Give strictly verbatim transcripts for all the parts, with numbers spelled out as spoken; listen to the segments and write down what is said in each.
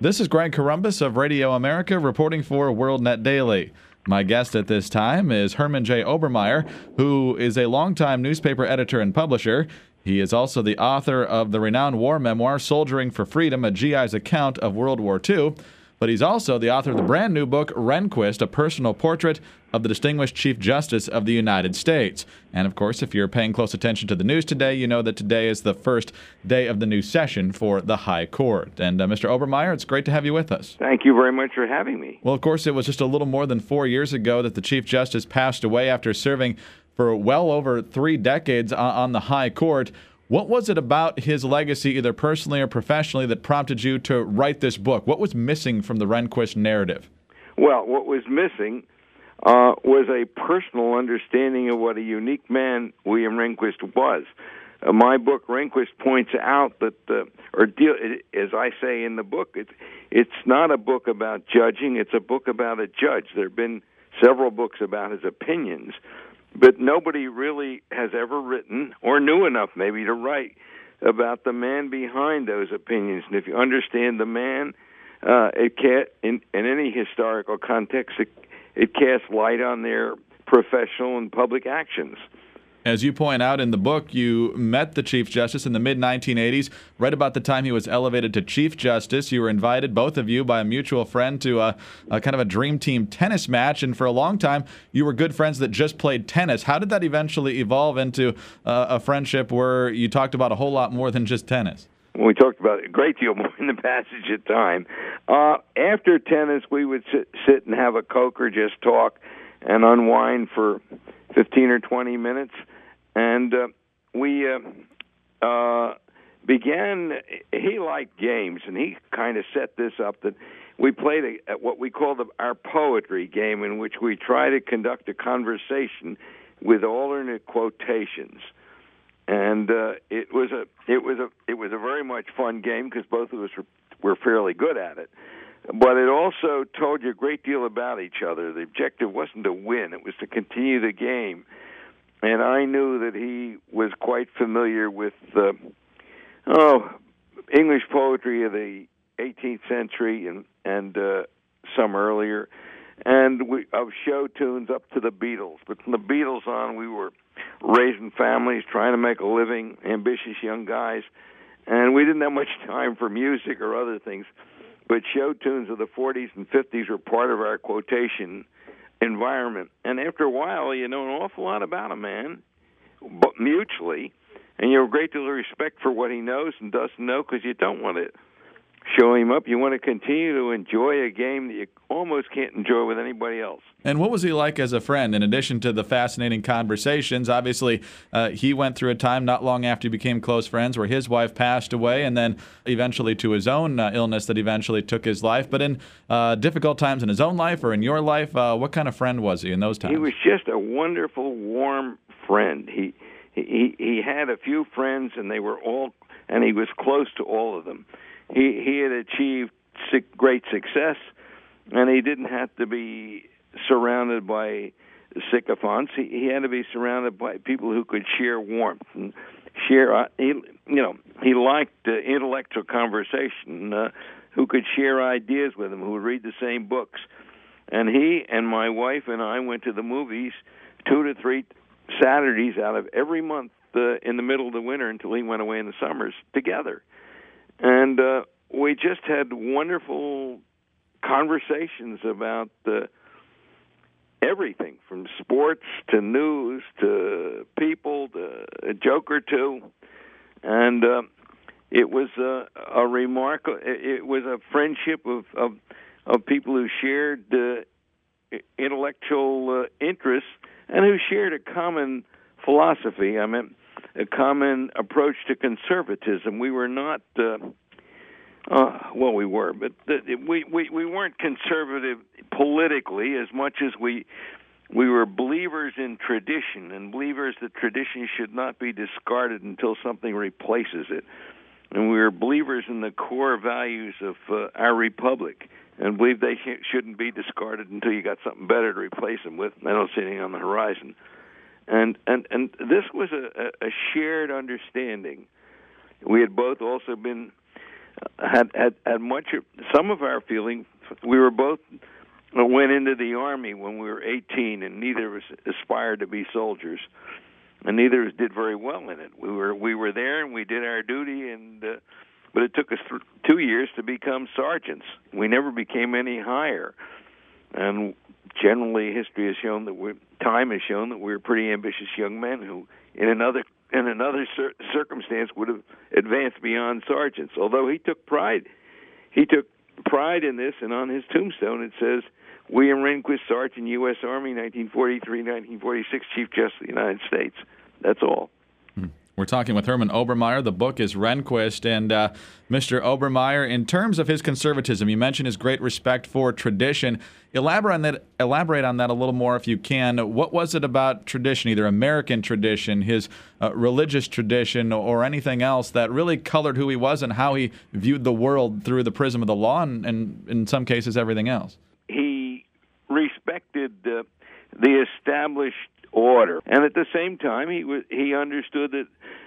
This is Greg Corombos of Radio America reporting for WorldNet Daily. My guest at this time is Herman J. Obermeyer, who is a longtime newspaper editor and publisher. He is also the author of the renowned war memoir, Soldiering for Freedom, a G I's account of World War Two. But he's also the author of the brand new book, Rehnquist, a personal portrait of the distinguished Chief Justice of the United States. And of course, if you're paying close attention to the news today, you know that today is the first day of the new session for the High Court. And uh, Mister Obermeyer, it's great to have you with us. Thank you very much for having me. Well, of course, it was just a little more than four years ago that the Chief Justice passed away after serving for well over three decades on the High Court. What was it about his legacy, either personally or professionally, that prompted you to write this book? What was missing from the Rehnquist narrative? Well, what was missing uh, was a personal understanding of what a unique man William Rehnquist was. Uh, my book, Rehnquist, points out that, uh, or deal, as I say in the book, it's, it's not a book about judging, it's a book about a judge. There have been several books about his opinions, but nobody really has ever written, or knew enough maybe, to write about the man behind those opinions. And if you understand the man, uh, it can, in, in any historical context, it, it casts light on their professional and public actions. As you point out in the book, you met the Chief Justice in the mid nineteen eighties, right about the time he was elevated to Chief Justice. You were invited, both of you, by a mutual friend to a, a kind of a dream team tennis match, and for a long time, you were good friends that just played tennis. How did that eventually evolve into uh, a friendship where you talked about a whole lot more than just tennis? We talked about a great deal more in the passage of time. Uh, after tennis, we would sit, sit and have a Coke or just talk and unwind for fifteen or twenty minutes. And uh, we uh, uh, began, he liked games, and he kind of set this up that we played a, at what we call the, our poetry game, in which we try to conduct a conversation with alternate quotations. And uh, it was a it was a it was a very much fun game because both of us were, were fairly good at it. But it also told you a great deal about each other. The objective wasn't to win; it was to continue the game. And I knew that he was quite familiar with uh, oh English poetry of the eighteenth century and and uh, some earlier, and we, of show tunes up to the Beatles. But from the Beatles on, we were raising families, trying to make a living, ambitious young guys, and we didn't have much time for music or other things. But show tunes of the forties and fifties were part of our quotation environment. And after a while, you know an awful lot about a man, but mutually, and you have a great deal of respect for what he knows and doesn't know, because you don't want to show him up. You want to continue to enjoy a game that you almost can't enjoy with anybody else. And what was he like as a friend? In addition to the fascinating conversations, obviously uh, he went through a time not long after you became close friends where his wife passed away, and then eventually to his own uh, illness that eventually took his life. But in uh, difficult times in his own life or in your life, uh, what kind of friend was he in those times? He was just a wonderful, warm friend. He he he had a few friends, and they were all, and he was close to all of them. He he had achieved great success, and he didn't have to be surrounded by sycophants. He, he had to be surrounded by people who could share warmth and share. Uh, he, you know, he liked uh, intellectual conversation. Uh, who could share ideas with him? Who would read the same books? And he and my wife and I went to the movies two to three Saturdays out of every month uh, in the middle of the winter until he went away in the summers together. And uh, we just had wonderful conversations about uh, everything, from sports to news to people to a joke or two. And uh, it was uh, a remarkable, it was a friendship of, of, of people who shared uh, intellectual uh, interests and who shared a common philosophy. I mean, a common approach to conservatism. We were not, uh, uh, well, we were, but the, we, we, we weren't conservative politically as much as we we were believers in tradition, and believers that tradition should not be discarded until something replaces it. And we were believers in the core values of uh, our republic, and believe they sh- shouldn't be discarded until you got something better to replace them with. And I don't see anything on the horizon. And and and this was a, a shared understanding. We had both also been had had, had much of, some of our feeling. We were both went into the Army when we were eighteen, and neither of us aspired to be soldiers, and neither of us did very well in it. We were we were there and we did our duty, and uh, but it took us th- two years to become sergeants. We never became any higher, and generally history has shown that we time has shown that we were pretty ambitious young men who, in another in another cir- circumstance, would have advanced beyond sergeants. Although he took pride, he took pride in this, and on his tombstone it says, William Rehnquist, Sergeant, U S. Army, nineteen forty-three to nineteen forty-six, Chief Justice of the United States. That's all. We're talking with Herman Obermeyer. The book is Rehnquist. And uh, Mister Obermeyer, in terms of his conservatism, you mentioned his great respect for tradition. Elaborate on that, elaborate on that a little more if you can. What was it about tradition, either American tradition, his uh, religious tradition, or anything else that really colored who he was and how he viewed the world through the prism of the law and, and in some cases, everything else? He respected uh, the established order, and at the same time, he was, he understood that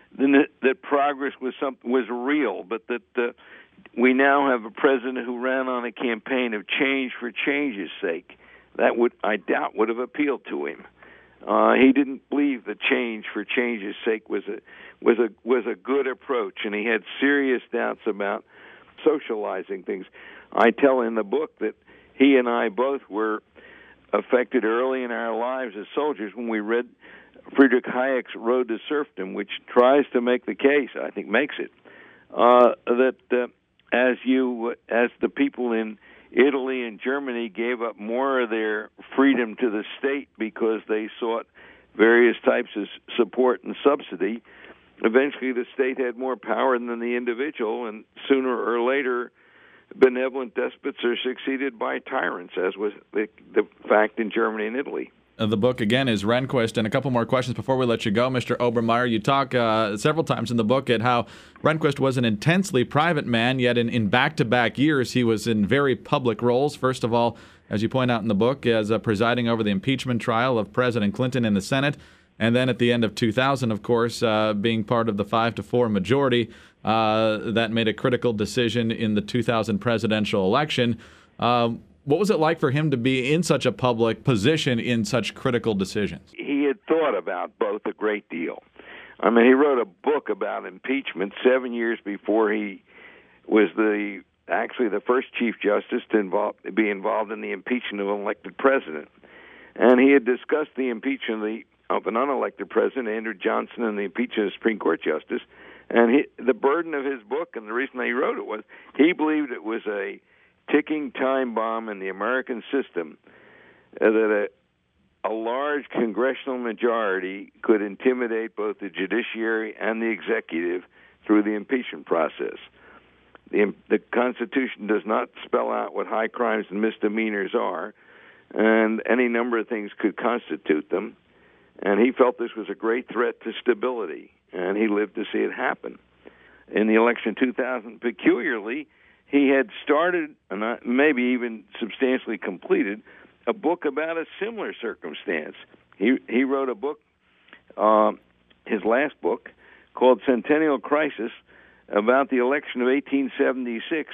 that progress was something was real, but that uh, we now have a president who ran on a campaign of change for change's sake. That would, I doubt, would have appealed to him. Uh, he didn't believe that change for change's sake was a was a was a good approach, and he had serious doubts about socializing things. I tell in the book that he and I both were affected early in our lives as soldiers when we read Friedrich Hayek's Road to Serfdom, which tries to make the case, I think makes it, uh, that uh, as you, as the people in Italy and Germany gave up more of their freedom to the state because they sought various types of support and subsidy, eventually the state had more power than the individual, and sooner or later benevolent despots are succeeded by tyrants, as was the, the fact in Germany and Italy. Uh, the book, again, is Rehnquist. And a couple more questions before we let you go, Mister Obermeyer. You talk uh, several times in the book at how Rehnquist was an intensely private man, yet in, in back-to-back years he was in very public roles. First of all, as you point out in the book, as uh, presiding over the impeachment trial of President Clinton in the Senate, and then at the end of two thousand, of course, uh, being part of the five to four majority uh, that made a critical decision in the two thousand presidential election. Um, what was it like for him to be in such a public position in such critical decisions? He had thought about both a great deal. I mean, he wrote a book about impeachment seven years before he was the actually the first Chief Justice to involve, be involved in the impeachment of an elected president. And he had discussed the impeachment of the of an unelected president, Andrew Johnson, and the impeachment of the Supreme Court justice. And he, the burden of his book, and the reason he wrote it, was he believed it was a ticking time bomb in the American system, uh, that a, a large congressional majority could intimidate both the judiciary and the executive through the impeachment process. The, the Constitution does not spell out what high crimes and misdemeanors are, and any number of things could constitute them. And he felt this was a great threat to stability, and he lived to see it happen. In the election of two thousand, peculiarly, he had started, and maybe even substantially completed, a book about a similar circumstance. He he wrote a book, uh, his last book, called Centennial Crisis, about the election of eighteen seventy-six,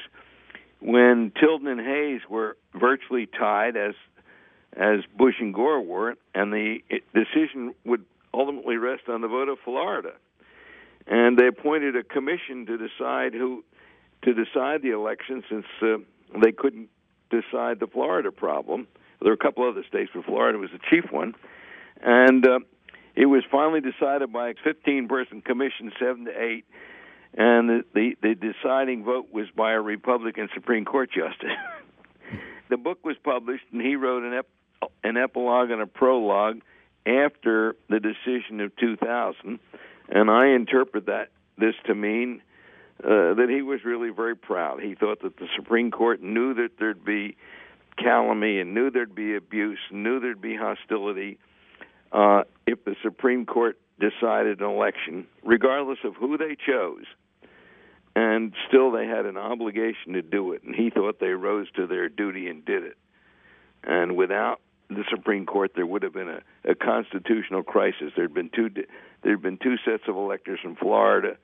when Tilden and Hayes were virtually tied as as Bush and Gore were, and the decision would ultimately rest on the vote of Florida. And they appointed a commission to decide who to decide the election, since uh, they couldn't decide the Florida problem. There were a couple other states, but Florida was the chief one. And uh, it was finally decided by a fifteen-person commission, seven to eight, and the, the, the deciding vote was by a Republican Supreme Court justice. The book was published, and he wrote an, ep- an epilogue and a prologue after the decision of two thousand, and I interpret that this to mean uh, that he was really very proud. He thought that the Supreme Court knew that there'd be calumny and knew there'd be abuse, knew there'd be hostility uh, if the Supreme Court decided an election, regardless of who they chose. And still they had an obligation to do it, and he thought they rose to their duty and did it. And without the Supreme Court, there would have been a, a constitutional crisis. There'd been two there'd been two sets of electors from Florida,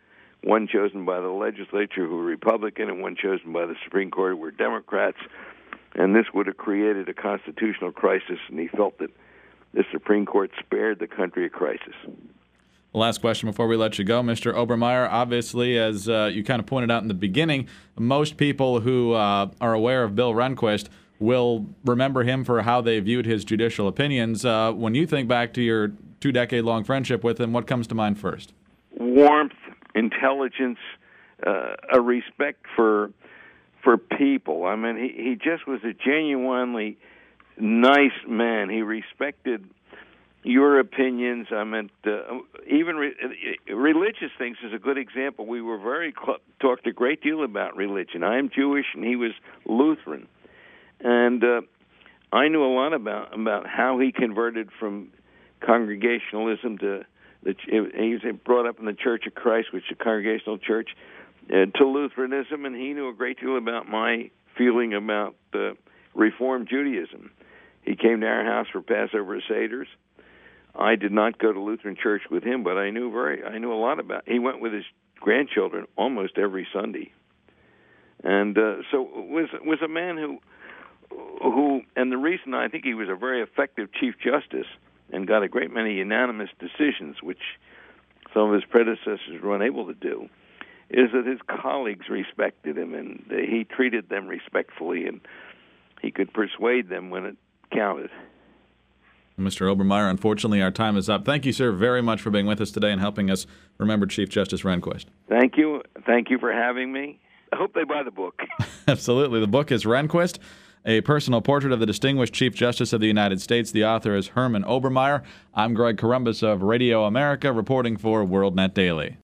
one chosen by the legislature who were Republican and one chosen by the Supreme Court who were Democrats. And this would have created a constitutional crisis, and he felt that the Supreme Court spared the country a crisis. Last question before we let you go, Mister Obermeyer. Obviously, as uh, you kind of pointed out in the beginning, most people who uh, are aware of Bill Rehnquist will remember him for how they viewed his judicial opinions. Uh, when you think back to your two-decade-long friendship with him, what comes to mind first? Warmth, intelligence, uh, a respect for for people. I mean, he, he just was a genuinely nice man. He respected your opinions. I meant uh, even re- religious things is a good example. We were very cl- talked a great deal about religion. I am Jewish, and he was Lutheran, and uh, I knew a lot about about how he converted from Congregationalism to the. He was brought up in the Church of Christ, which is a Congregational church, uh, to Lutheranism, and he knew a great deal about my feeling about uh, Reform Judaism. He came to our house for Passover Seders. I did not go to Lutheran church with him, but I knew very, I knew a lot about. He went with his grandchildren almost every Sunday, and uh, so was was a man who, who, and the reason I think he was a very effective Chief Justice and got a great many unanimous decisions, which some of his predecessors were unable to do, is that his colleagues respected him and he treated them respectfully, and he could persuade them when it counted. Mister Obermeyer, unfortunately, our time is up. Thank you, sir, very much for being with us today and helping us remember Chief Justice Rehnquist. Thank you. Thank you for having me. I hope they buy the book. Absolutely. The book is Rehnquist, A Personal Portrait of the Distinguished Chief Justice of the United States. The author is Herman Obermeyer. I'm Greg Corombos of Radio America, reporting for WorldNet Daily.